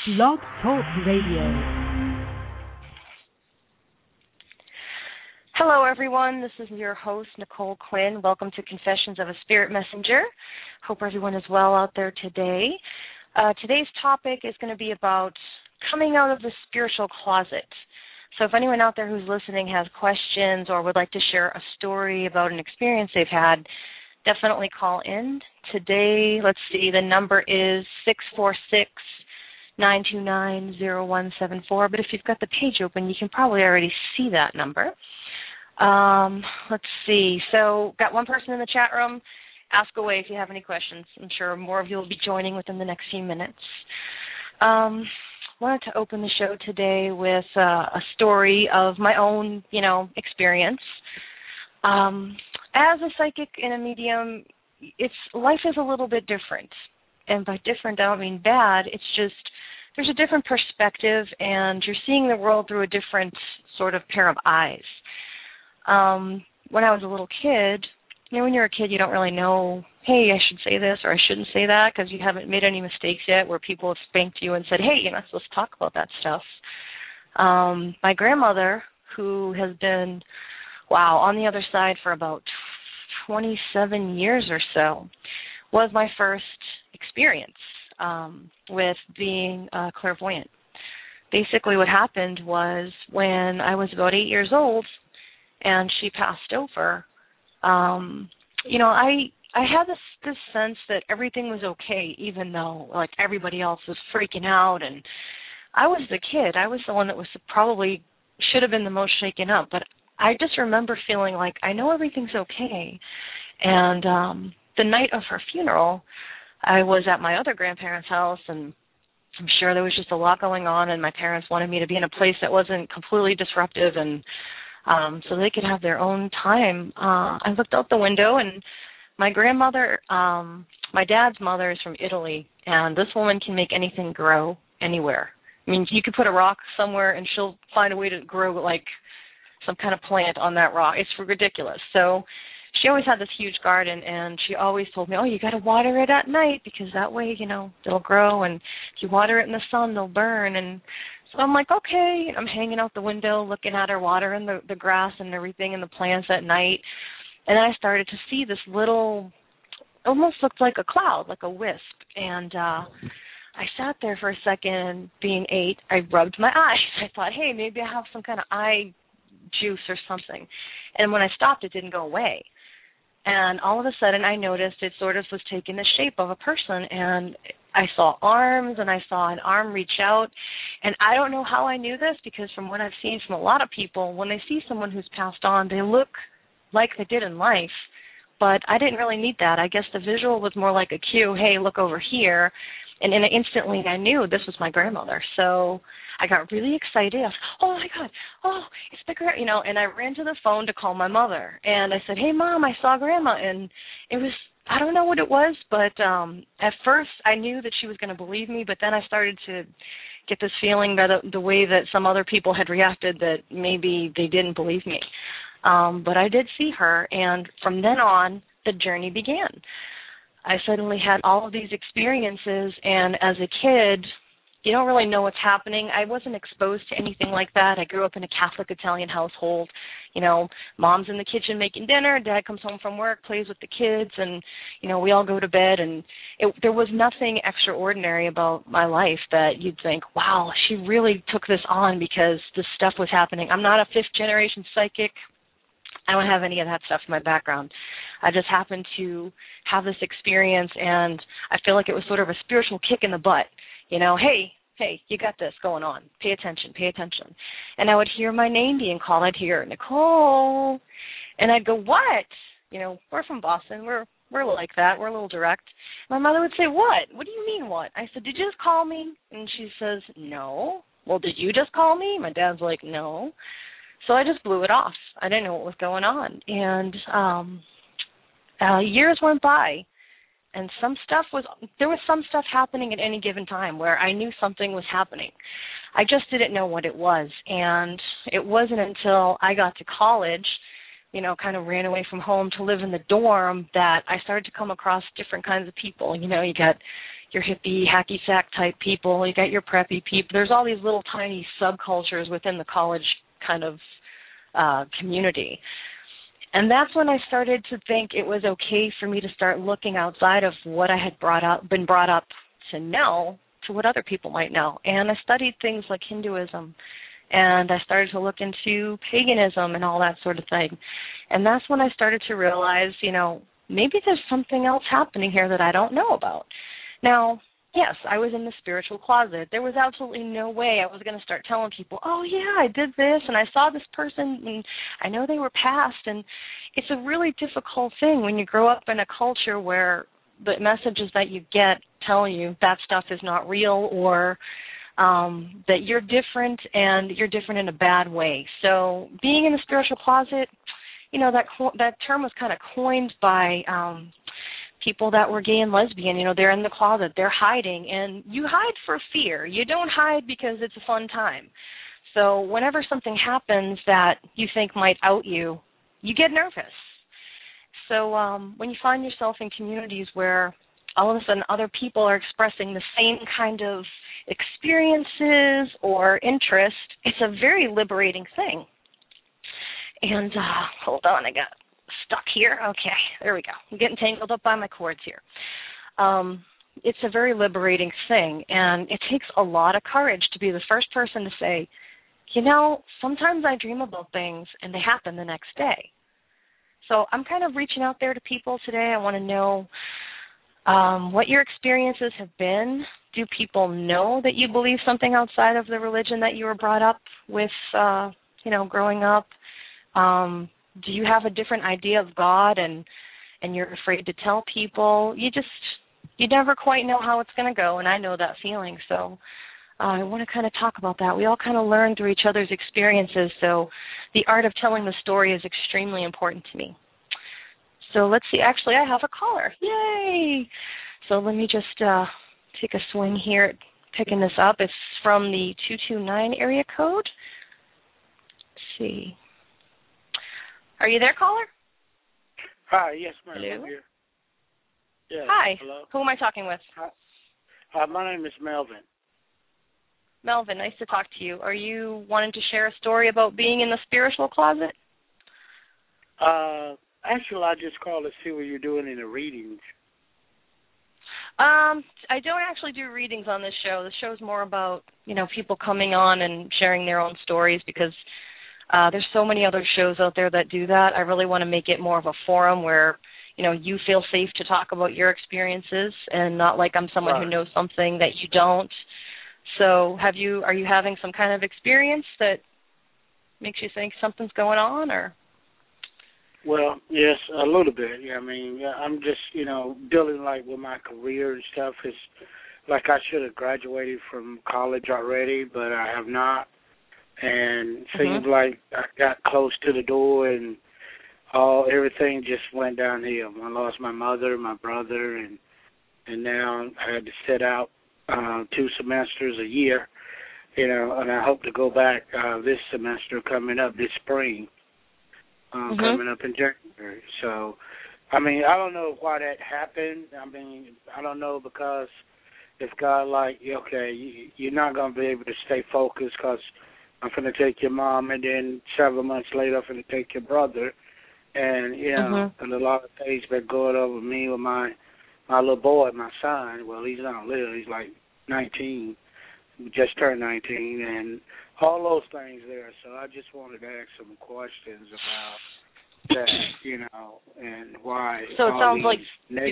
Blog Talk Radio. Hello, everyone. This is your host, Nicole Quinn. Welcome to Confessions of a Spirit Messenger. Hope everyone is well out there today. Today's topic is going to be about coming out of the spiritual closet. So if anyone out there who's listening has questions or would like to share a story about an experience they've had, definitely call in. Today, let's see, the number is 646-929-0174. But if you've got the page open, you can probably already see that number. Let's see. So got one person in the chat room. Ask away if you have any questions. I'm sure more of you will be joining within the next few minutes. Wanted to open the show today with a story of my own, experience. As a psychic and a medium, life is a little bit different. And by different, I don't mean bad. It's just there's a different perspective, and you're seeing the world through a different sort of pair of eyes. When I was a little kid, when you're a kid, you don't really know, hey, I should say this or I shouldn't say that because you haven't made any mistakes yet where people have spanked you and said, hey, you're not supposed to talk about that stuff. My grandmother, who has been, on the other side for about 27 years or so, was my first experience with being clairvoyant. Basically what happened was when I was about 8 years old and she passed over, I had this sense that everything was okay, even though, everybody else was freaking out. And I was the kid. I was the one that was probably should have been the most shaken up. But I just remember feeling like I know everything's okay. And the night of her funeral, I was at my other grandparents' house, and I'm sure there was just a lot going on, and my parents wanted me to be in a place that wasn't completely disruptive and so they could have their own time. I looked out the window, and my grandmother, my dad's mother is from Italy, and this woman can make anything grow anywhere. I mean, you could put a rock somewhere, and she'll find a way to grow, some kind of plant on that rock. It's ridiculous. So she always had this huge garden, and she always told me, you got to water it at night because that way, it'll grow, and if you water it in the sun, they'll burn. And so I'm like, okay. I'm hanging out the window looking at her watering the grass and everything and the plants at night. And then I started to see this little, almost looked like a cloud, like a wisp. And I sat there for a second, being 8. I rubbed my eyes. I thought, hey, maybe I have some kind of eye juice or something. And when I stopped, it didn't go away. And all of a sudden, I noticed it sort of was taking the shape of a person, and I saw arms, and I saw an arm reach out. And I don't know how I knew this, because from what I've seen from a lot of people, when they see someone who's passed on, they look like they did in life. But I didn't really need that. I guess the visual was more like a cue, hey, look over here. And then instantly I knew this was my grandmother. So I got really excited. I was, oh, my God, it's the grandma, and I ran to the phone to call my mother. And I said, hey, Mom, I saw Grandma. And it was, I don't know what it was, but at first I knew that she was going to believe me, but then I started to get this feeling that the way that some other people had reacted, that maybe they didn't believe me. But I did see her, and from then on, the journey began. I suddenly had all of these experiences, and as a kid, you don't really know what's happening. I wasn't exposed to anything like that. I grew up in a Catholic Italian household. Mom's in the kitchen making dinner, Dad comes home from work, plays with the kids, and, we all go to bed. And there was nothing extraordinary about my life that you'd think, wow, she really took this on because this stuff was happening. I'm not a fifth-generation psychic. I don't have any of that stuff in my background. I just happened to have this experience, and I feel like it was sort of a spiritual kick in the butt. Hey, you got this going on. Pay attention. And I would hear my name being called. I'd hear, Nicole. And I'd go, what? We're from Boston. We're like that. We're a little direct. My mother would say, what? What do you mean what? I said, did you just call me? And she says, no. Well, did you just call me? My dad's like, no. So I just blew it off. I didn't know what was going on. And years went by, and there was some stuff happening at any given time where I knew something was happening. I just didn't know what it was. And it wasn't until I got to college, kind of ran away from home to live in the dorm, that I started to come across different kinds of people. You got your hippie, hacky sack type people. You got your preppy people. There's all these little tiny subcultures within the college kind of community. And that's when I started to think it was okay for me to start looking outside of what I had been brought up to know to what other people might know. And I studied things like Hinduism, and I started to look into paganism and all that sort of thing. And that's when I started to realize, maybe there's something else happening here that I don't know about. Now, yes, I was in the spiritual closet. There was absolutely no way I was going to start telling people, oh, yeah, I did this, and I saw this person, and I know they were passed. And it's a really difficult thing when you grow up in a culture where the messages that you get tell you that stuff is not real, or that you're different, and you're different in a bad way. So being in the spiritual closet, that term was kind of coined by people that were gay and lesbian. They're in the closet, they're hiding, and you hide for fear. You don't hide because it's a fun time. So whenever something happens that you think might out you, you get nervous. So when you find yourself in communities where all of a sudden other people are expressing the same kind of experiences or interest, it's a very liberating thing. And hold on, I got stuck here. Okay, there we go. I'm getting tangled up by my cords here. It's a very liberating thing, and it takes a lot of courage to be the first person to say, sometimes I dream about things and they happen the next day. So I'm kind of reaching out there to people today. I want to know what your experiences have been. Do people know that you believe something outside of the religion that you were brought up with, growing up? Do you have a different idea of God and you're afraid to tell people? You never quite know how it's going to go, and I know that feeling. So I want to kind of talk about that. We all kind of learn through each other's experiences, so the art of telling the story is extremely important to me. So let's see. Actually, I have a caller. Yay! So let me just take a swing here at picking this up. It's from the 229 area code. Let's see. Are you there, caller? Hi, yes, ma'am. Hello? I'm here. Yes. Hi. Hello. Who am I talking with? Hi. My name is Melvin. Melvin, nice to talk to you. Are you wanting to share a story about being in the spiritual closet? Actually, I just called to see what you're doing in the readings. I don't actually do readings on this show. The show's more about, people coming on and sharing their own stories, because there's so many other shows out there that do that. I really want to make it more of a forum where, you feel safe to talk about your experiences and not like I'm someone who knows something that you don't. So are you having some kind of experience that makes you think something's going on, or? Well, yes, a little bit. Yeah, I mean, I'm just, dealing with my career and stuff. It's like I should have graduated from college already, but I have not. And it seems like I got close to the door, and everything just went downhill. I lost my mother, my brother, and now I had to sit out 2 semesters a year, and I hope to go back this semester coming up this spring, coming up in January. So, I mean, I don't know why that happened. I mean, I don't know, because if God you're not going to be able to stay focused because I'm going to take your mom, and then several months later I'm going to take your brother. And, and a lot of things been going on with me with my little boy, my son. Well, he's not little. He's like 19. He just turned 19. And all those things there. So I just wanted to ask some questions about that, and why so it sounds like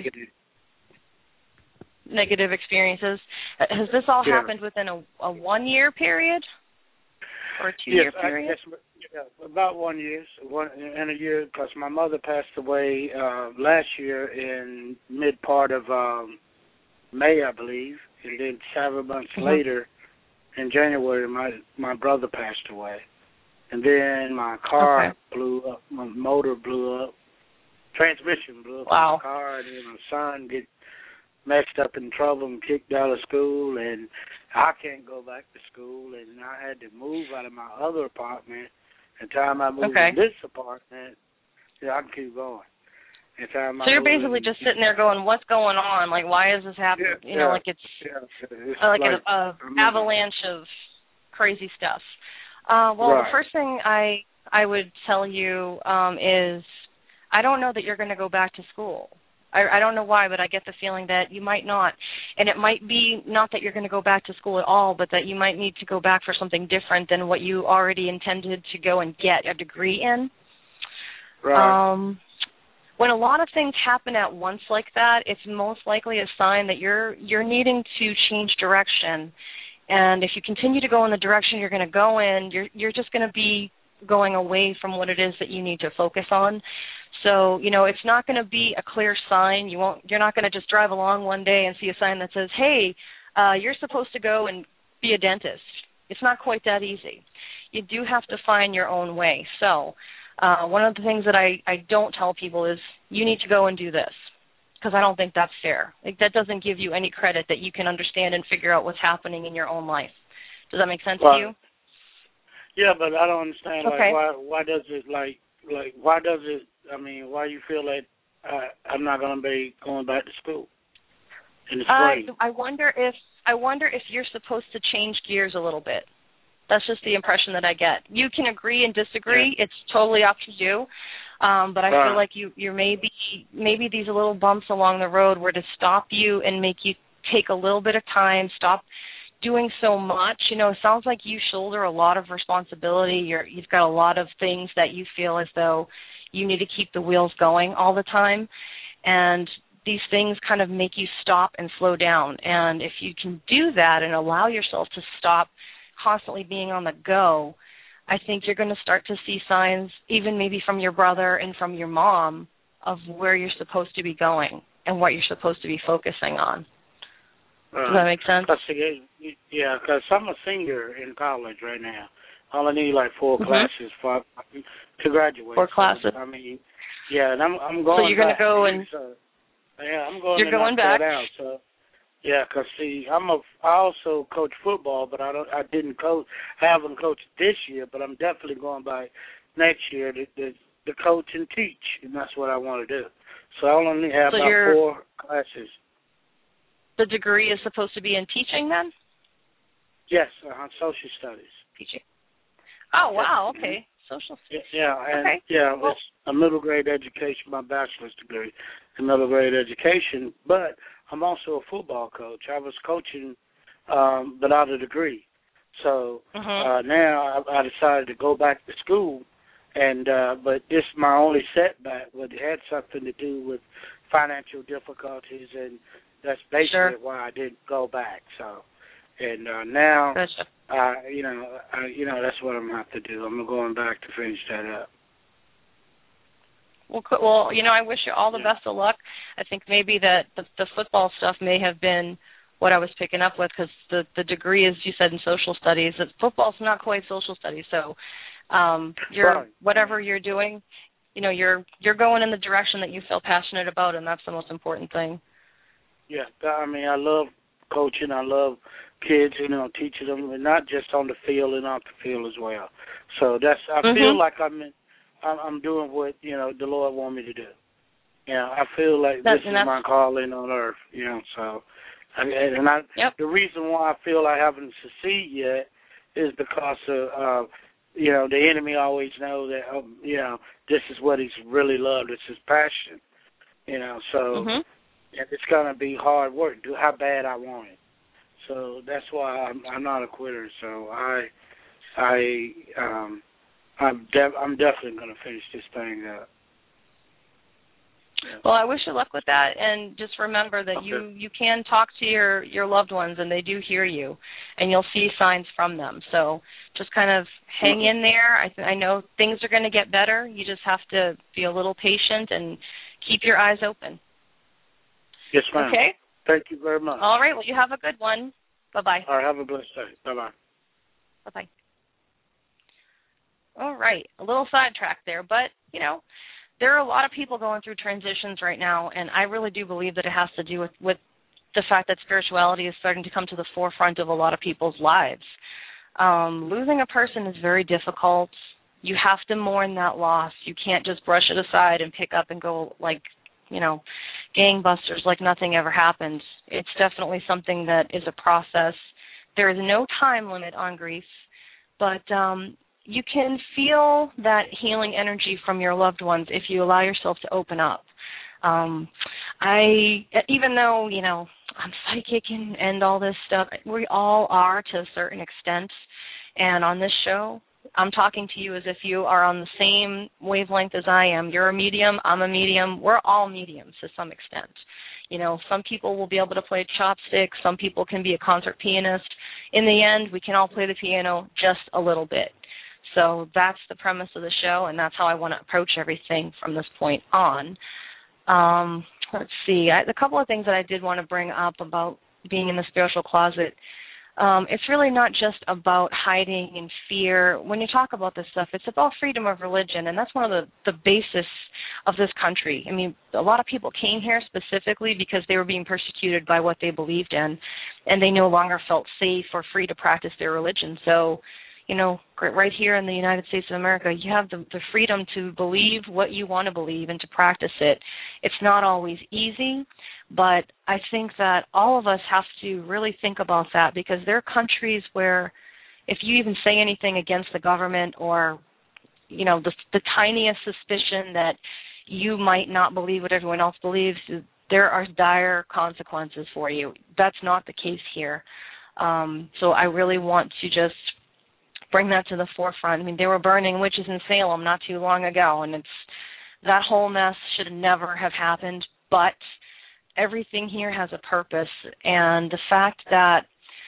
negative experiences. Has this all happened within a 1-year period or a 2-year period? About 1 year, in a year, because my mother passed away last year in mid-part of May, I believe, and then 7 months later, in January, my brother passed away. And then my car blew up, my motor blew up, transmission blew up in the car, and then my son get messed up in trouble and kicked out of school, and I can't go back to school, and I had to move out of my other apartment. And the time I moved in this apartment, I can keep going. So you're basically just sitting there going, "What's going on? Like, why is this happening?" Like it's like a avalanche of crazy stuff. The first thing I would tell you is I don't know that you're going to go back to school. I don't know why, but I get the feeling that you might not. And it might be not that you're going to go back to school at all, but that you might need to go back for something different than what you already intended to go and get a degree in. Right. When a lot of things happen at once like that, it's most likely a sign that you're needing to change direction. And if you continue to go in the direction you're going to go in, you're just going to be going away from what it is that you need to focus on. So, it's not going to be a clear sign. You're not going to just drive along one day and see a sign that says, "Hey, you're supposed to go and be a dentist." It's not quite that easy. You do have to find your own way. So, one of the things that I don't tell people is you need to go and do this, because I don't think that's fair. Like, that doesn't give you any credit that you can understand and figure out what's happening in your own life. Does that make sense to you? Yeah, but I don't understand. Okay. Why does it why you feel that I'm not going to be going back to school in the spring? I wonder if you're supposed to change gears a little bit. That's just the impression that I get. You can agree and disagree. Yeah. It's totally up to you. But I feel like you're maybe these little bumps along the road were to stop you and make you take a little bit of time, stop doing so much. It sounds like you shoulder a lot of responsibility. You've got a lot of things that you feel as though you need to keep the wheels going all the time. And these things kind of make you stop and slow down. And if you can do that and allow yourself to stop constantly being on the go, I think you're going to start to see signs, even maybe from your brother and from your mom, of where you're supposed to be going and what you're supposed to be focusing on. Does that make sense? Yeah, because I'm a senior in college right now. I only need like 4 classes to graduate. 4 classes. So, and I'm going. So you're going to go and. I'm going. You're going back. Out, so. Yeah, because I also coach football, but I haven't coached this year, but I'm definitely going by next year to coach and teach, and that's what I want to do. So I only have about 4 classes. The degree is supposed to be in teaching then? Yes, social studies. Teaching. Oh, wow, okay. Social studies. It's a middle grade education, my bachelor's degree in middle grade education, but I'm also a football coach. I was coaching without a degree. So now I decided to go back to school, and but this my only setback. It had something to do with financial difficulties, and that's basically why I didn't go back. So, and now, that's what I'm going to have to do. I'm going back to finish that up. Well, I wish you all the best of luck. I think maybe that the football stuff may have been what I was picking up with, because the degree, as you said, in social studies, football's not quite social studies. So, whatever you're doing, you're going in the direction that you feel passionate about, and that's the most important thing. Yeah, I love coaching. I love kids, teaching them, and not just on the field and off the field as well. So I feel like I'm doing what, the Lord want me to do. I feel like this is my calling on earth, so. The reason why I feel I haven't succeeded yet is because of, the enemy always knows that, this is what he's really loved. It's his passion, so it's going to be hard work, do how bad I want it. So that's why I'm not a quitter. So I'm definitely going to finish this thing up. Yeah. Well, I wish you luck with that, and just remember that you can talk to your loved ones, and they do hear you, and you'll see signs from them. So just kind of hang in there. I know things are going to get better. You just have to be a little patient and keep your eyes open. Yes, ma'am. Okay? Thank you very much. All right. Well, you have a good one. Bye-bye. All right. Have a blessed day. Bye-bye. Bye-bye. All right. A little sidetrack there, but, there are a lot of people going through transitions right now, and I really do believe that it has to do with the fact that spirituality is starting to come to the forefront of a lot of people's lives. Losing a person is very difficult. You have to mourn that loss. You can't just brush it aside and pick up and go, gangbusters like nothing ever happened. It's definitely something that is a process. There is no time limit on grief, but you can feel that healing energy from your loved ones if you allow yourself to open up. Even though, I'm psychic and all this stuff, we all are to a certain extent. And on this show, I'm talking to you as if you are on the same wavelength as I am. You're a medium, I'm a medium. We're all mediums to some extent. Some people will be able to play chopsticks. Some people can be a concert pianist. In the end, we can all play the piano just a little bit. So that's the premise of the show, and that's how I want to approach everything from this point on. Let's see. A couple of things that I did want to bring up about being in the spiritual closet. It's really not just about hiding in fear. When you talk about this stuff, it's about freedom of religion, and that's one of the basis of this country. I mean, a lot of people came here specifically because they were being persecuted by what they believed in, and they no longer felt safe or free to practice their religion. So, right here in the United States of America, you have the freedom to believe what you want to believe and to practice it. It's not always easy, but I think that all of us have to really think about that, because there are countries where if you even say anything against the government or, the tiniest suspicion that you might not believe what everyone else believes, there are dire consequences for you. That's not the case here. So I really want to just bring that to the forefront. I mean, they were burning witches in Salem not too long ago, and that whole mess should never have happened, but everything here has a purpose, and the fact that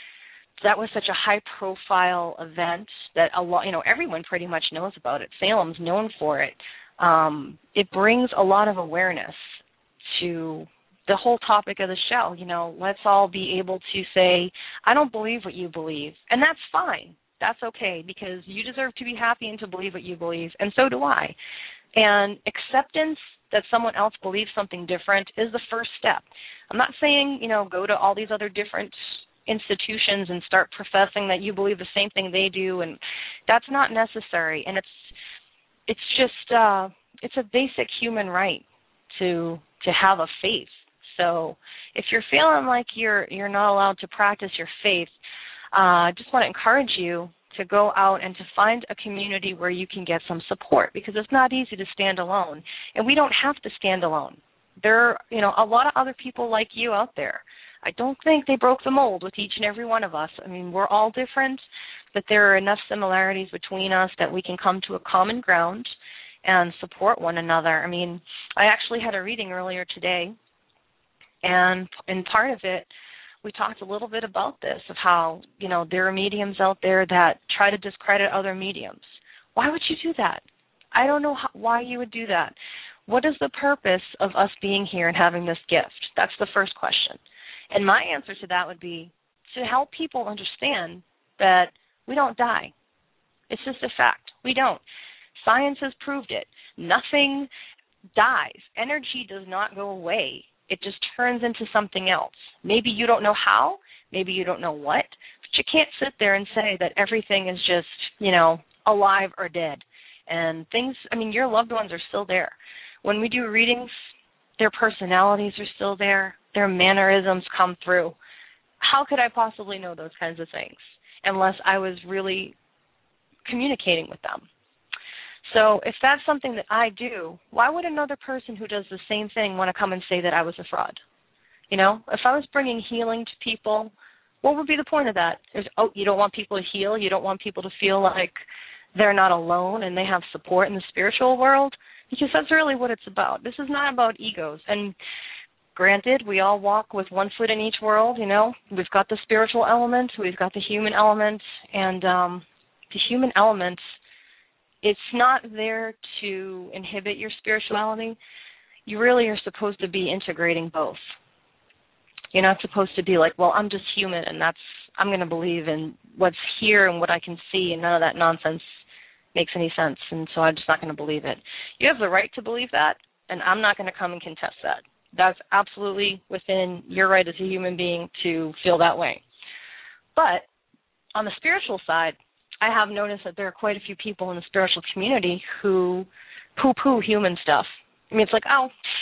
was such a high-profile event that everyone pretty much knows about it. Salem's known for it. It brings a lot of awareness to the whole topic of the show. Let's all be able to say, I don't believe what you believe, and that's fine. That's okay, because you deserve to be happy and to believe what you believe, and so do I. And acceptance that someone else believes something different is the first step. I'm not saying, go to all these other different institutions and start professing that you believe the same thing they do, and that's not necessary. And it's just it's a basic human right to have a faith. So if you're feeling like you're not allowed to practice your faith, I just want to encourage you to go out and to find a community where you can get some support, because it's not easy to stand alone, and we don't have to stand alone. There are, a lot of other people like you out there. I don't think they broke the mold with each and every one of us. I mean, we're all different, but there are enough similarities between us that we can come to a common ground and support one another. I mean, I actually had a reading earlier today, and in part of it, we talked a little bit about this, of how, there are mediums out there that try to discredit other mediums. Why would you do that? I don't know why you would do that. What is the purpose of us being here and having this gift? That's the first question. And my answer to that would be to help people understand that we don't die. It's just a fact. We don't. Science has proved it. Nothing dies. Energy does not go away. It just turns into something else. Maybe you don't know how, maybe you don't know what, but you can't sit there and say that everything is just, alive or dead. And things, your loved ones are still there. When we do readings, their personalities are still there, their mannerisms come through. How could I possibly know those kinds of things unless I was really communicating with them? So if that's something that I do, why would another person who does the same thing want to come and say that I was a fraud? If I was bringing healing to people, what would be the point of that? You don't want people to heal? You don't want people to feel like they're not alone and they have support in the spiritual world? Because that's really what it's about. This is not about egos. And granted, we all walk with one foot in each world, We've got the spiritual element, we've got the human element, and the human element, it's not there to inhibit your spirituality. You really are supposed to be integrating both. You're not supposed to be like, well, I'm just human, and I'm going to believe in what's here and what I can see, and none of that nonsense makes any sense, and so I'm just not going to believe it. You have the right to believe that, and I'm not going to come and contest that. That's absolutely within your right as a human being to feel that way. But on the spiritual side, I have noticed that there are quite a few people in the spiritual community who poo-poo human stuff. It's like, oh,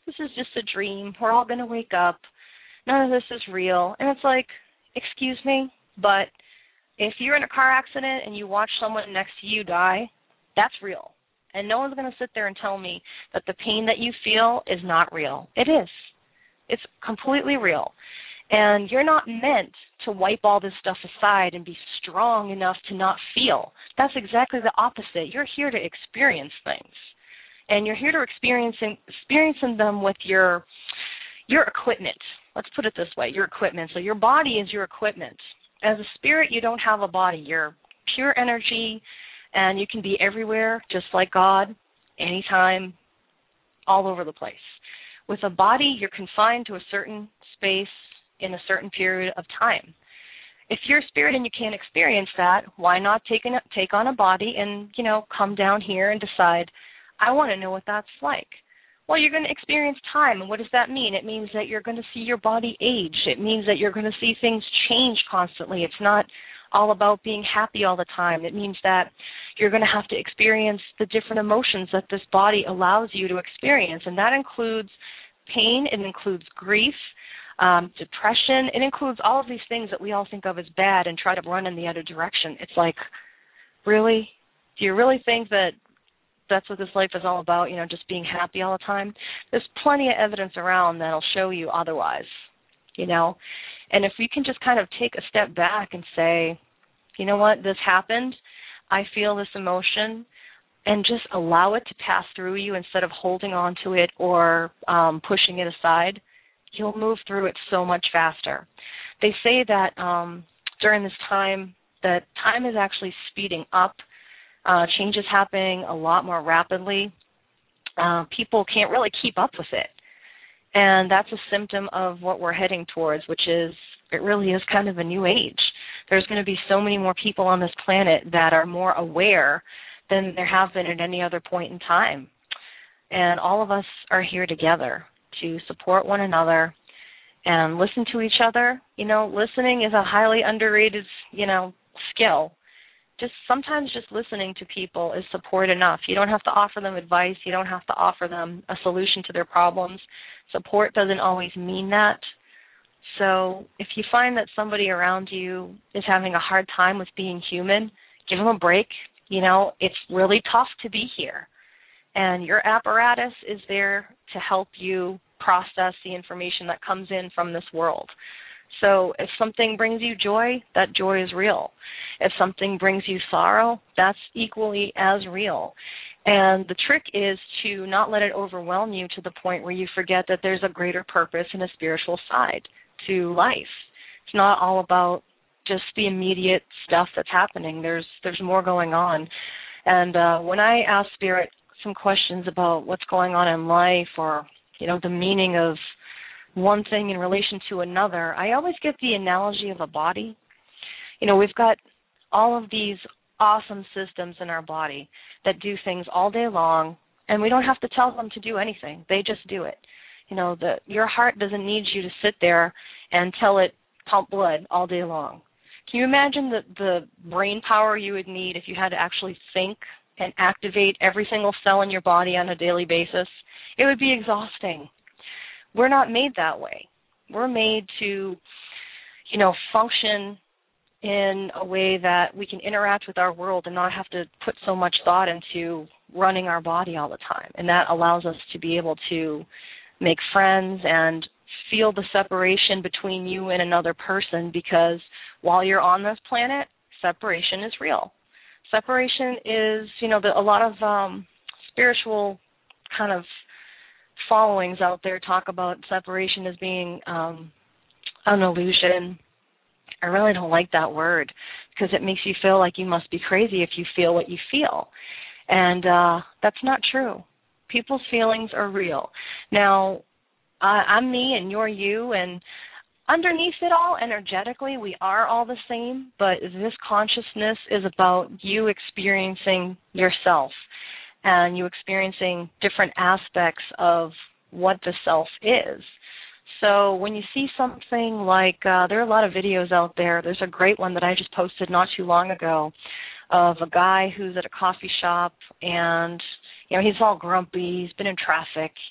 this is just a dream. We're all going to wake up. None of this is real. And it's like, excuse me, but if you're in a car accident and you watch someone next to you die, that's real. And no one's going to sit there and tell me that the pain that you feel is not real. It is. It's completely real. And you're not meant to wipe all this stuff aside and be strong enough to not feel. That's exactly the opposite. You're here to experience things. And you're here to experiencing them with your equipment. Let's put it this way, your equipment. So your body is your equipment. As a spirit, you don't have a body. You're pure energy, and you can be everywhere, just like God, anytime, all over the place. With a body, you're confined to a certain space in a certain period of time. If you're a spirit and you can't experience that, why not take on a body and, come down here and decide, I want to know what that's like. Well, you're going to experience time, and what does that mean? It means that you're going to see your body age. It means that you're going to see things change constantly. It's not all about being happy all the time. It means that you're going to have to experience the different emotions that this body allows you to experience, and that includes pain, it includes grief, depression, it includes all of these things that we all think of as bad and try to run in the other direction. It's like, really? Do you really think that that's what this life is all about, just being happy all the time? There's plenty of evidence around that'll show you otherwise, And if we can just kind of take a step back and say, you know what, this happened, I feel this emotion, and just allow it to pass through you instead of holding on to it or pushing it aside, you'll move through it so much faster. They say that during this time, that time is actually speeding up. Change is happening a lot more rapidly. People can't really keep up with it. And that's a symptom of what we're heading towards, which is, it really is kind of a new age. There's going to be so many more people on this planet that are more aware than there have been at any other point in time. And all of us are here together to support one another and listen to each other. Listening is a highly underrated, skill. Sometimes just listening to people is support enough. You don't have to offer them advice. You don't have to offer them a solution to their problems. Support doesn't always mean that. So if you find that somebody around you is having a hard time with being human, give them a break. It's really tough to be here. And your apparatus is there to help you process the information that comes in from this world. So if something brings you joy, that joy is real. If something brings you sorrow, that's equally as real. And the trick is to not let it overwhelm you to the point where you forget that there's a greater purpose and a spiritual side to life. It's not all about just the immediate stuff that's happening. There's more going on. And when I ask Spirit some questions about what's going on in life or, the meaning of one thing in relation to another, I always get the analogy of a body. We've got all of these awesome systems in our body that do things all day long, and we don't have to tell them to do anything. They just do it. Your heart doesn't need you to sit there and tell it pump blood all day long. Can you imagine the brain power you would need if you had to actually think and activate every single cell in your body on a daily basis? It would be exhausting. We're not made that way. We're made to, function in a way that we can interact with our world and not have to put so much thought into running our body all the time. And that allows us to be able to make friends and feel the separation between you and another person, because while you're on this planet, separation is real. Separation is, a lot of spiritual kind of followings out there talk about separation as being an illusion. I really don't like that word because it makes you feel like you must be crazy if you feel what you feel. And that's not true. People's feelings are real. Now, I'm me and you're you, and underneath it all, energetically, we are all the same, but this consciousness is about you experiencing yourself and you experiencing different aspects of what the self is. So when you see something like, there are a lot of videos out there. There's a great one that I just posted not too long ago of a guy who's at a coffee shop, and, he's all grumpy. He's been in traffic.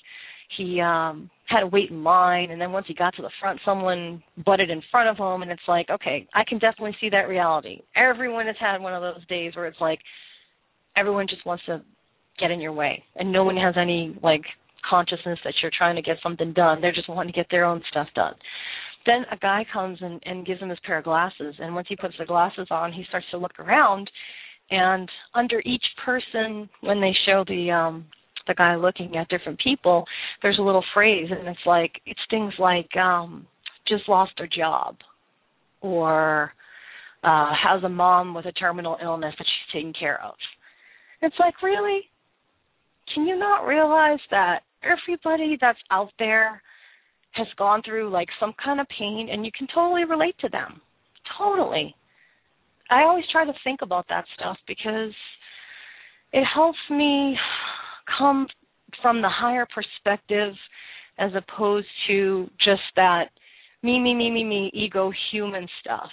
he had to wait in line, and then once he got to the front, someone butted in front of him, and it's like, okay, I can definitely see that reality. Everyone has had one of those days where it's like everyone just wants to get in your way, and no one has any, like, consciousness that you're trying to get something done. They're just wanting to get their own stuff done. Then a guy comes and gives him his pair of glasses, and once he puts the glasses on, he starts to look around, and under each person, when they show the guy looking at different people, there's a little phrase, and it's things like just lost their job, or has a mom with a terminal illness that she's taking care of. It's like, really? Can you not realize that everybody that's out there has gone through, like, some kind of pain, and you can totally relate to them? Totally. I always try to think about that stuff because it helps me come from the higher perspective as opposed to just that me, ego, human stuff.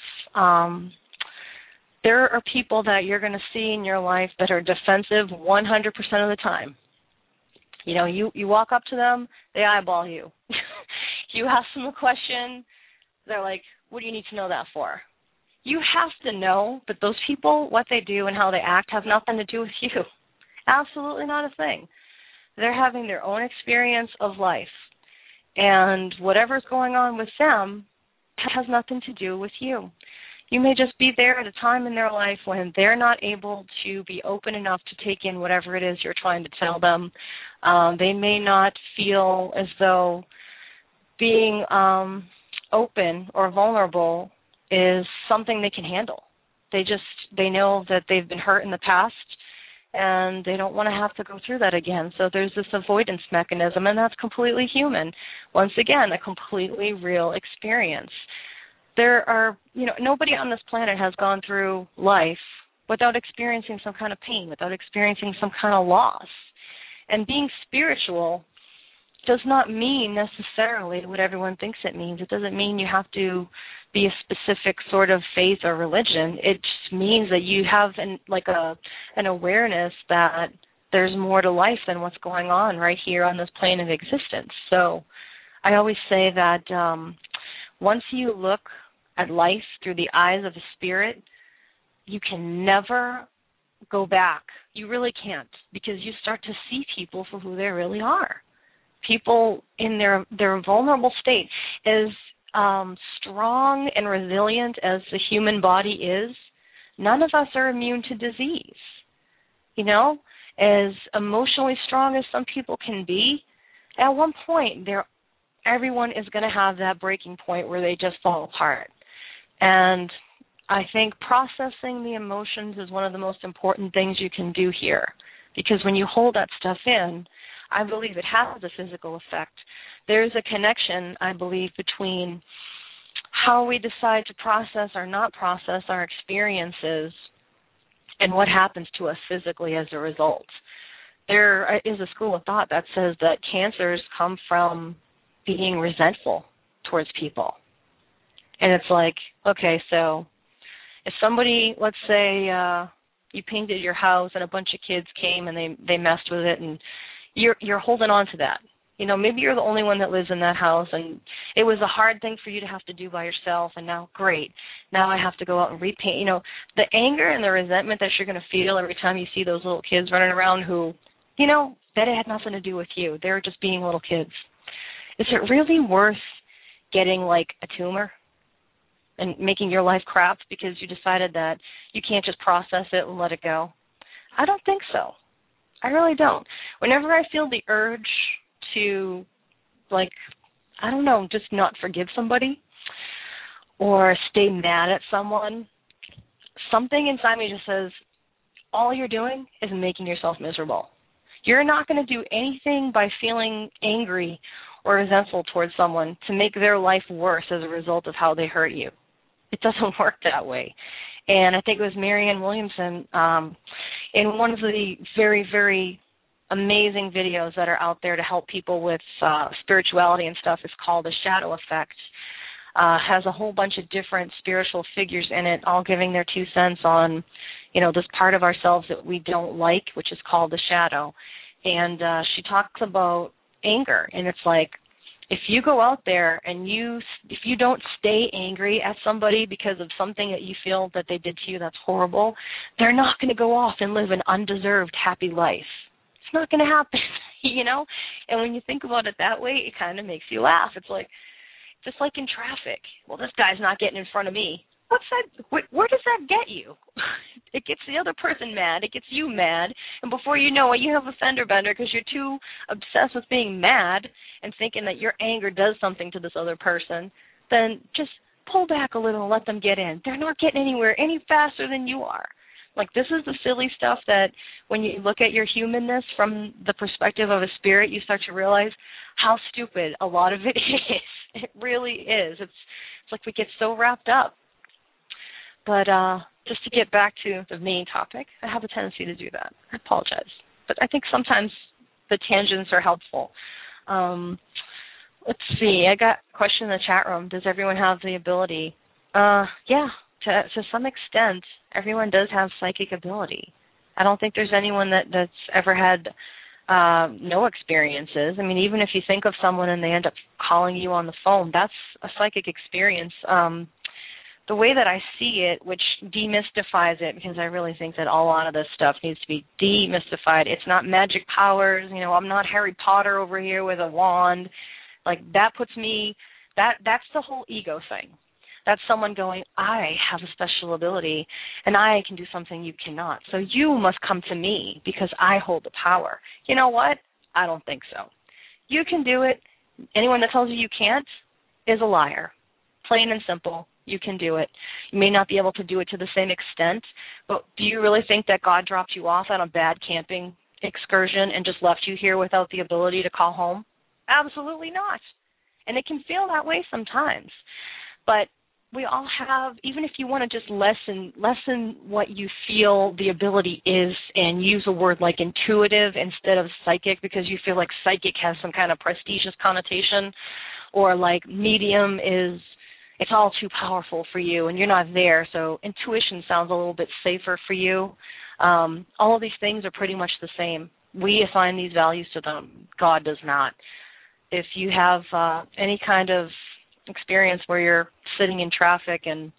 There are people that you're going to see in your life that are defensive 100% of the time. You know, you walk up to them, they eyeball you. You ask them a question, they're like, what do you need to know that for? You have to know that those people, what they do and how they act, have nothing to do with you. Absolutely not a thing. They're having their own experience of life. And whatever's going on with them has nothing to do with you. You may just be there at a time in their life when they're not able to be open enough to take in whatever it is you're trying to tell them. They may not feel as though being open or vulnerable is something they can handle. They know that they've been hurt in the past, and they don't want to have to go through that again. So there's this avoidance mechanism, and that's completely human. Once again, a completely real experience. Nobody on this planet has gone through life without experiencing some kind of pain, without experiencing some kind of loss. And being spiritual does not mean necessarily what everyone thinks it means. It doesn't mean you have to be a specific sort of faith or religion. It just means that you have an awareness that there's more to life than what's going on right here on this plane of existence. So I always say that once you look at life through the eyes of a spirit, you can never go back. You really can't, because you start to see people for who they really are. People in their vulnerable state, as strong and resilient as the human body is, none of us are immune to disease. You know, as emotionally strong as some people can be, at one point everyone is going to have that breaking point where they just fall apart. And I think processing the emotions is one of the most important things you can do here, because when you hold that stuff in, I believe it has a physical effect. There's a connection, I believe, between how we decide to process or not process our experiences and what happens to us physically as a result. There is a school of thought that says that cancers come from being resentful towards people. And it's like, okay, so if somebody, let's say you painted your house and a bunch of kids came and they messed with it, and you're holding on to that. You know, maybe you're the only one that lives in that house, and it was a hard thing for you to have to do by yourself, and now, great, now I have to go out and repaint. You know, the anger and the resentment that you're going to feel every time you see those little kids running around who, you know, that had nothing to do with you. They were just being little kids. Is it really worth getting, like, a tumor and making your life crap because you decided that you can't just process it and let it go? I don't think so. I really don't. Whenever I feel the urge to, like, I don't know, just not forgive somebody or stay mad at someone, something inside me just says, all you're doing is making yourself miserable. You're not going to do anything by feeling angry or resentful towards someone to make their life worse as a result of how they hurt you. It doesn't work that way. And I think it was Marianne Williamson in one of the very, very amazing videos that are out there to help people with spirituality and stuff. Is called The Shadow Effect. Has a whole bunch of different spiritual figures in it, all giving their 2 cents on, you know, this part of ourselves that we don't like, which is called the shadow. And she talks about anger. And it's like, if you go out there and if you don't stay angry at somebody because of something that you feel that they did to you that's horrible, they're not going to go off and live an undeserved happy life. It's not going to happen, you know? And when you think about it that way, it kind of makes you laugh. It's like, just like in traffic. Well, this guy's not getting in front of me. What's that? Where does that get you? It gets the other person mad. It gets you mad. And before you know it, you have a fender bender because you're too obsessed with being mad and thinking that your anger does something to this other person. Then just pull back a little and let them get in. They're not getting anywhere any faster than you are. Like, this is the silly stuff that when you look at your humanness from the perspective of a spirit, you start to realize how stupid a lot of it is. It really is. It's like we get so wrapped up. But just to get back to the main topic, I have a tendency to do that. I apologize. But I think sometimes the tangents are helpful. Let's see. I got a question in the chat room. Does everyone have the ability? Yeah, to some extent, everyone does have psychic ability. I don't think there's anyone that's ever had no experiences. I mean, even if you think of someone and they end up calling you on the phone, that's a psychic experience. The way that I see it, which demystifies it, because I really think that a lot of this stuff needs to be demystified. It's not magic powers. You know, I'm not Harry Potter over here with a wand. Like, that puts me, that's the whole ego thing. That's someone going, I have a special ability, and I can do something you cannot. So you must come to me because I hold the power. You know what? I don't think so. You can do it. Anyone that tells you you can't is a liar. Plain and simple. You can do it. You may not be able to do it to the same extent, but do you really think that God dropped you off on a bad camping excursion and just left you here without the ability to call home? Absolutely not. And it can feel that way sometimes. But we all have, even if you want to just lessen what you feel the ability is and use a word like intuitive instead of psychic because you feel like psychic has some kind of prestigious connotation, or like medium is, it's all too powerful for you and you're not there, so intuition sounds a little bit safer for you. All of these things are pretty much the same. We assign these values to them. God does not. If you have any kind of experience where you're sitting in traffic and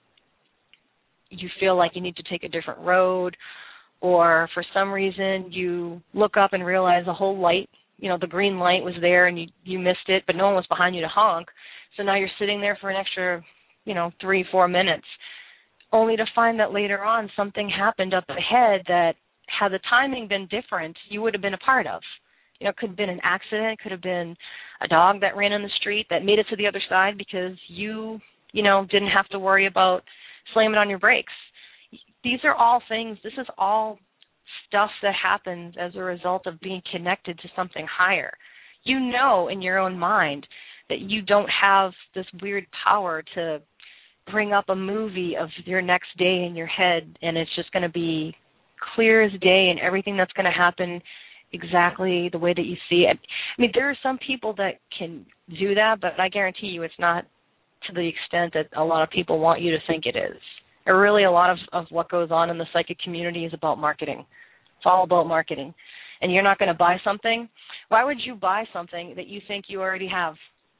you feel like you need to take a different road, or for some reason you look up and realize a whole light, you know, the green light was there and you missed it, but no one was behind you to honk. So now you're sitting there for an extra, 3-4 minutes, only to find that later on something happened up ahead that, had the timing been different, you would have been a part of. It could have been an accident, could have been a dog that ran in the street that made it to the other side because you didn't have to worry about slamming on your brakes. These are all things, this is all stuff that happens as a result of being connected to something higher. You know in your own mind that you don't have this weird power to bring up a movie of your next day in your head and it's just going to be clear as day and everything that's going to happen exactly the way that you see it. I mean, there are some people that can do that, but I guarantee you it's not to the extent that a lot of people want you to think it is. Or really a lot of what goes on in the psychic community is about marketing. It's all about marketing. And you're not going to buy something. Why would you buy something that you think you already have?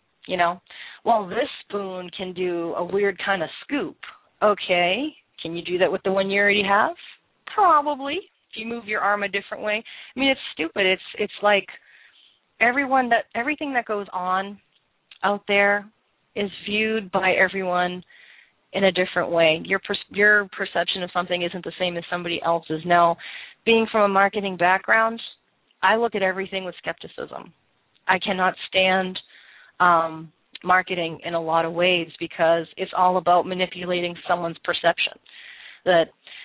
Well, this spoon can do a weird kind of scoop. Okay, can you do that with the one you already have? Probably, if you move your arm a different way. I mean, it's stupid. It's like everything that goes on out there is viewed by everyone in a different way. Your perception of something isn't the same as somebody else's. Now, being from a marketing background, I look at everything with skepticism. I cannot stand marketing in a lot of ways because it's all about manipulating someone's perception. That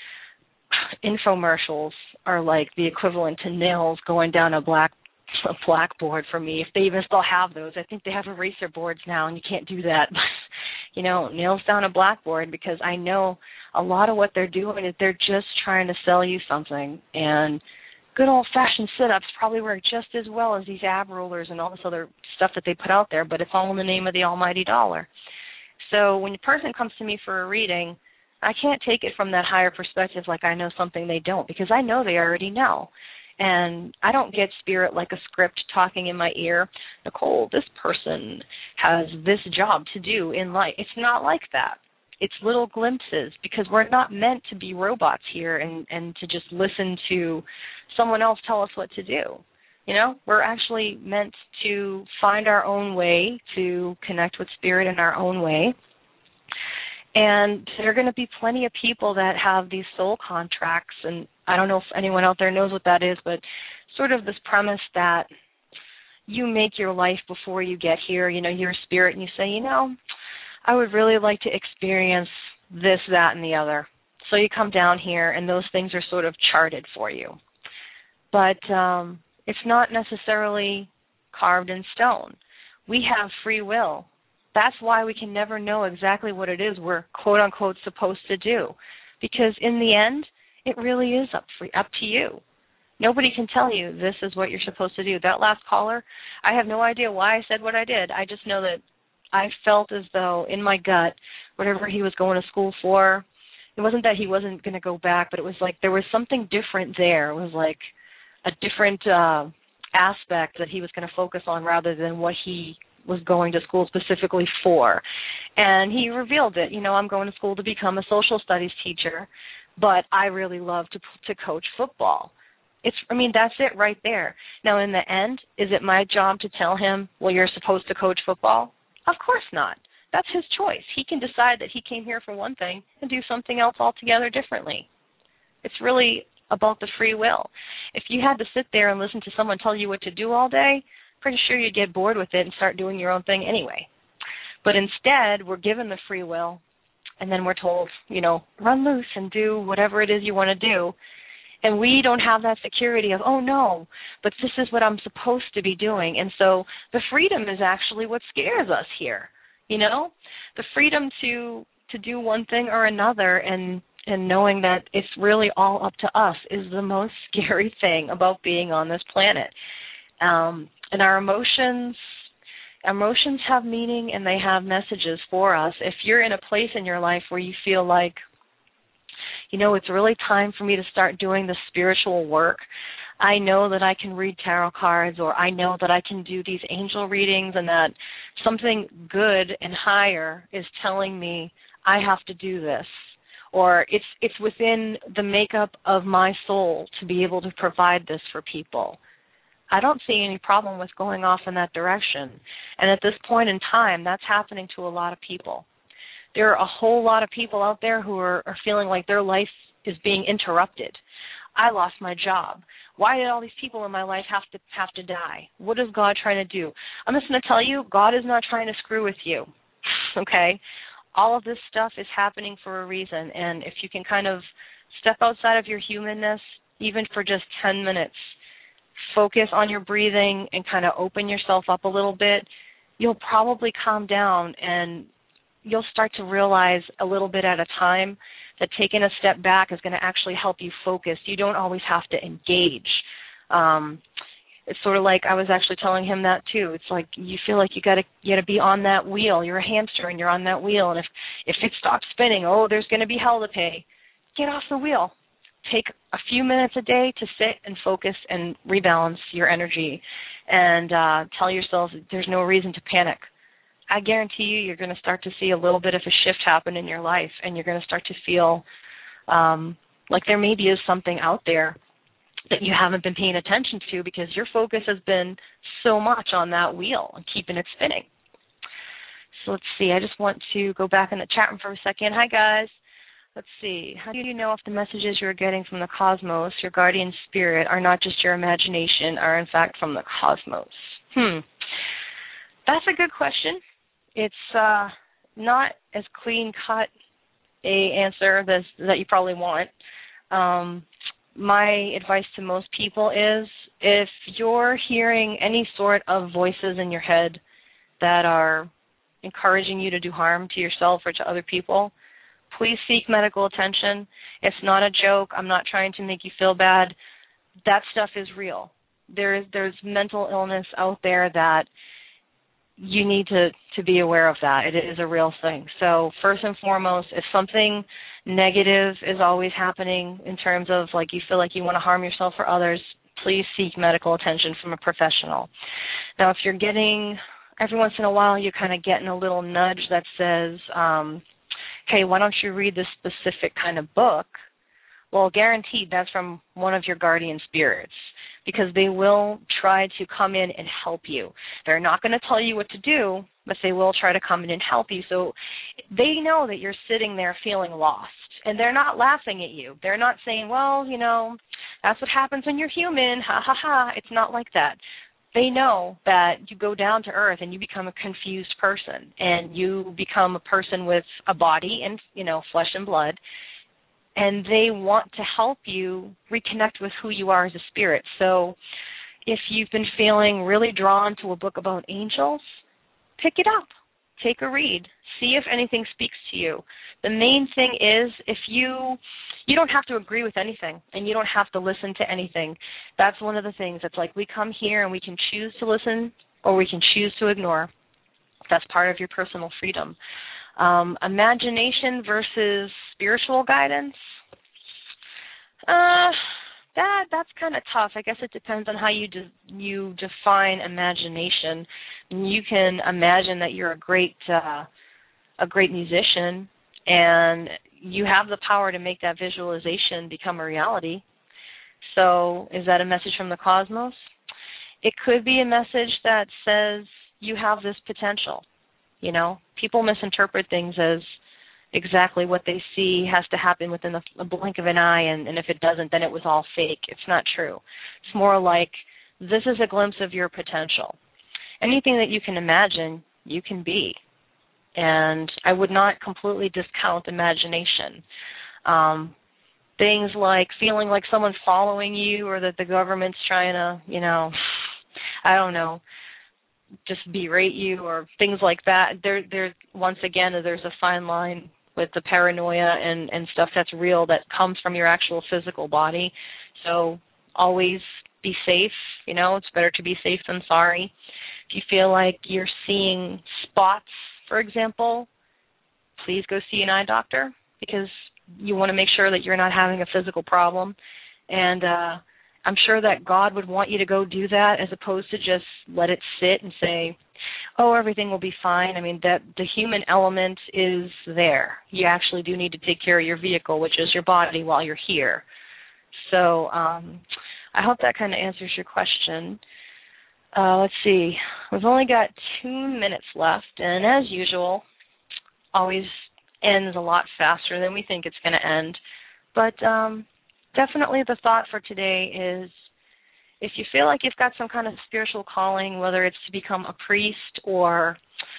infomercials are like the equivalent to nails going down a blackboard for me. If they even still have those, I think they have eraser boards now, and you can't do that. Nails down a blackboard, because I know a lot of what they're doing is they're just trying to sell you something. And good old-fashioned sit-ups probably work just as well as these ab rollers and all this other stuff that they put out there, but it's all in the name of the almighty dollar. So when a person comes to me for a reading, I can't take it from that higher perspective like I know something they don't, because I know they already know. And I don't get spirit like a script talking in my ear, Nicole, this person has this job to do in life. It's not like that. It's little glimpses, because we're not meant to be robots here and to just listen to someone else tell us what to do. We're actually meant to find our own way, to connect with spirit in our own way. And there are going to be plenty of people that have these soul contracts, and I don't know if anyone out there knows what that is, but sort of this premise that you make your life before you get here. You're a spirit, and you say, I would really like to experience this, that, and the other. So you come down here, and those things are sort of charted for you. But it's not necessarily carved in stone. We have free will. That's why we can never know exactly what it is we're, quote-unquote, supposed to do. Because in the end, it really is up to you. Nobody can tell you this is what you're supposed to do. That last caller, I have no idea why I said what I did. I just know that I felt as though in my gut, whatever he was going to school for, it wasn't that he wasn't going to go back, but it was like there was something different there. It was like a different aspect that he was going to focus on rather than what he was going to school specifically for. And he revealed it. I'm going to school to become a social studies teacher, but I really love to coach football. That's it right there. Now, in the end, is it my job to tell him, well, you're supposed to coach football? Of course not. That's his choice. He can decide that he came here for one thing and do something else altogether differently. It's really about the free will. If you had to sit there and listen to someone tell you what to do all day, pretty sure you'd get bored with it and start doing your own thing anyway. But instead, we're given the free will, and then we're told, run loose and do whatever it is you want to do. And we don't have that security of, oh, no, but this is what I'm supposed to be doing. And so the freedom is actually what scares us here, the freedom to do one thing or another and knowing that it's really all up to us is the most scary thing about being on this planet. And our emotions have meaning and they have messages for us. If you're in a place in your life where you feel like, it's really time for me to start doing the spiritual work, I know that I can read tarot cards, or I know that I can do these angel readings, and that something good and higher is telling me I have to do this, or it's within the makeup of my soul to be able to provide this for people. I don't see any problem with going off in that direction. And at this point in time, that's happening to a lot of people. There are a whole lot of people out there who are feeling like their life is being interrupted. I lost my job. Why did all these people in my life have to die? What is God trying to do? I'm just going to tell you, God is not trying to screw with you, okay? All of this stuff is happening for a reason, and if you can kind of step outside of your humanness, even for just 10 minutes, focus on your breathing and kind of open yourself up a little bit, you'll probably calm down and you'll start to realize a little bit at a time that taking a step back is going to actually help you focus. You don't always have to engage. It's sort of like I was actually telling him that too. It's like you feel like you got to be on that wheel. You're a hamster and you're on that wheel, and if it stops spinning, there's going to be hell to pay. Get off the wheel. Take a few minutes a day to sit and focus and rebalance your energy, and tell yourself there's no reason to panic. I guarantee you're going to start to see a little bit of a shift happen in your life, and you're going to start to feel like there maybe is something out there that you haven't been paying attention to because your focus has been so much on that wheel and keeping it spinning. So let's see. I just want to go back in the chat room for a second. Hi, guys. Let's see. How do you know if the messages you're getting from the cosmos, your guardian spirit, are not just your imagination, are in fact from the cosmos? That's a good question. It's not as clean-cut a answer that you probably want. My advice to most people is if you're hearing any sort of voices in your head that are encouraging you to do harm to yourself or to other people, please seek medical attention. It's not a joke. I'm not trying to make you feel bad. That stuff is real. There's mental illness out there that you need to be aware of that. It is a real thing. So first and foremost, if something negative is always happening in terms of like you feel like you want to harm yourself or others, please seek medical attention from a professional. Now, if you're getting, every once in a while, you're kind of getting a little nudge that says, hey, why don't you read this specific kind of book? Well, guaranteed that's from one of your guardian spirits, because they will try to come in and help you. They're not going to tell you what to do, but they will try to come in and help you. So they know that you're sitting there feeling lost, and they're not laughing at you. They're not saying, well, you know, that's what happens when you're human, ha, ha, ha. It's not like that. They know that you go down to earth and you become a confused person, and you become a person with a body and, you know, flesh and blood, and they want to help you reconnect with who you are as a spirit. So if you've been feeling really drawn to a book about angels, pick it up. Take a read. See if anything speaks to you. The main thing is, if you don't have to agree with anything, and you don't have to listen to anything. That's one of the things. It's like we come here and we can choose to listen or we can choose to ignore. That's part of your personal freedom. Imagination versus spiritual guidance, that's kind of tough. I guess it depends on how you define imagination. You can imagine that you're a great musician, and you have the power to make that visualization become a reality. So is that a message from the cosmos? It could be a message that says you have this potential. You know, people misinterpret things as exactly what they see has to happen within a blink of an eye, and if it doesn't, then it was all fake. It's not true. It's more like, this is a glimpse of your potential. Anything that you can imagine, you can be. And I would not completely discount imagination. Things like feeling like someone's following you, or that the government's trying to, you know, I don't know, just berate you, or things like that. There once again, there's a fine line with the paranoia and stuff that's real that comes from your actual physical body. So always be safe. You know, it's better to be safe than sorry. If you feel like you're seeing spots, for example, please go see an eye doctor, because you want to make sure that you're not having a physical problem. And I'm sure that God would want you to go do that, as opposed to just let it sit and say, oh, everything will be fine. I mean, that the human element is there. You actually do need to take care of your vehicle, which is your body, while you're here. So I hope that kind of answers your question. Let's see. We've only got 2 minutes left, and as usual, always ends a lot faster than we think it's going to end. But definitely the thought for today is, if you feel like you've got some kind of spiritual calling, whether it's to become a priest or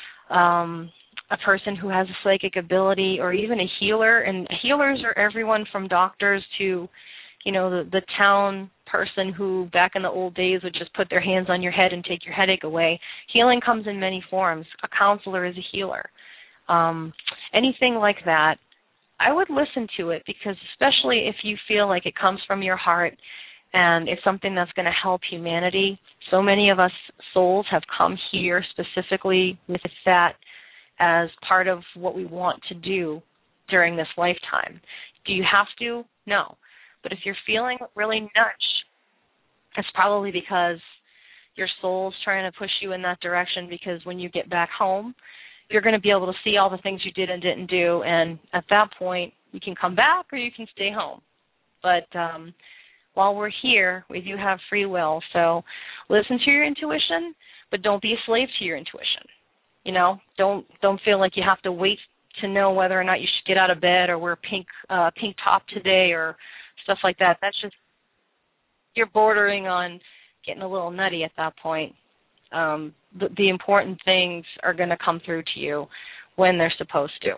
a person who has a psychic ability, or even a healer, and healers are everyone from doctors to, you know, the town person who back in the old days would just put their hands on your head and take your headache away. Healing comes in many forms. A counselor is a healer. Anything like that, I would listen to it, because especially if you feel like it comes from your heart and it's something that's going to help humanity. So many of us souls have come here specifically with that as part of what we want to do during this lifetime. Do you have to? No. But if you're feeling really nudged, it's probably because your soul's trying to push you in that direction, because when you get back home, you're going to be able to see all the things you did and didn't do, and at that point, you can come back or you can stay home. But while we're here, we do have free will, so listen to your intuition, but don't be a slave to your intuition. You know, don't feel like you have to wait to know whether or not you should get out of bed or wear pink top today or stuff like that. That's just, you're bordering on getting a little nutty at that point. The important things are going to come through to you when they're supposed to.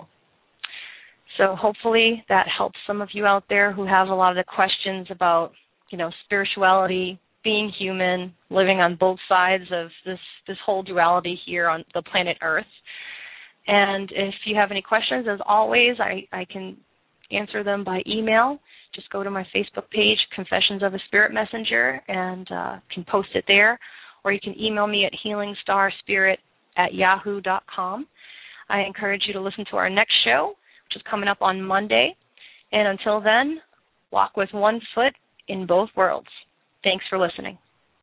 So hopefully that helps some of you out there who have a lot of the questions about, you know, spirituality, being human, living on both sides of this whole duality here on the planet Earth. And if you have any questions, as always, I can answer them by email. Just go to my Facebook page, Confessions of a Spirit Messenger, and can post it there. Or you can email me at healingstarspirit@yahoo.com. I encourage you to listen to our next show, which is coming up on Monday. And until then, walk with one foot in both worlds. Thanks for listening.